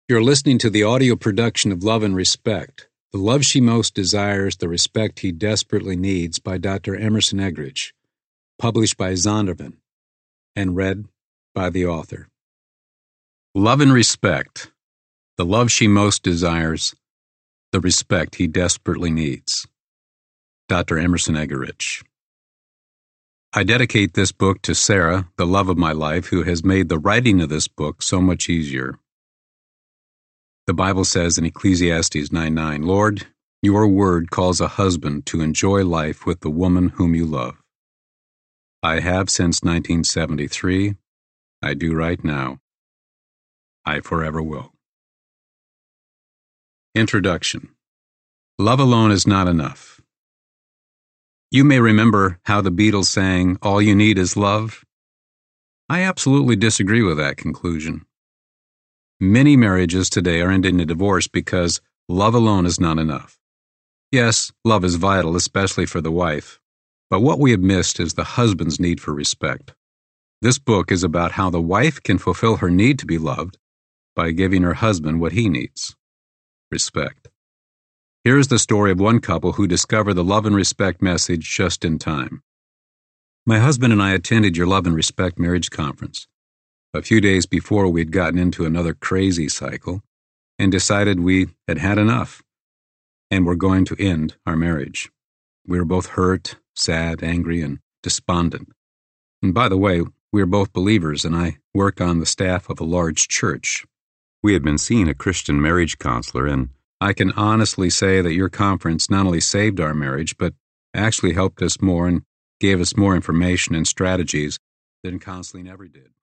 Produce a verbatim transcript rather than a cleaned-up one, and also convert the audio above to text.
You're listening to the audio production of Love and Respect, The Love She Most Desires, the Respect He Desperately Needs by Doctor Emerson Eggerichs, published by Zondervan, and read by the author. Love and Respect, The Love She Most Desires, the Respect He Desperately Needs. Doctor Emerson Eggerichs. I dedicate this book to Sarah, the love of my life, who has made the writing of this book so much easier. The Bible says in Ecclesiastes nine nine, Lord, your word calls a husband to enjoy life with the woman whom you love. I have since nineteen seventy-three. I do right now. I forever will. Introduction. Love alone is not enough. You may remember how the Beatles sang, all you need is love. I absolutely disagree with that conclusion. Many marriages today are ending in divorce because love alone is not enough. Yes, love is vital, especially for the wife, but what we have missed is the husband's need for respect. This book is about how the wife can fulfill her need to be loved by giving her husband what he needs: respect. Here is the story of one couple who discovered the love and respect message just in time. My husband and I attended your Love and Respect marriage conference. A few days before, we had gotten into another crazy cycle and decided we had had enough and were going to end our marriage. We were both hurt, sad, angry, and despondent. And by the way, we are both believers, and I work on the staff of a large church. We had been seeing a Christian marriage counselor, and I can honestly say that your conference not only saved our marriage, but actually helped us more and gave us more information and strategies than counseling ever did.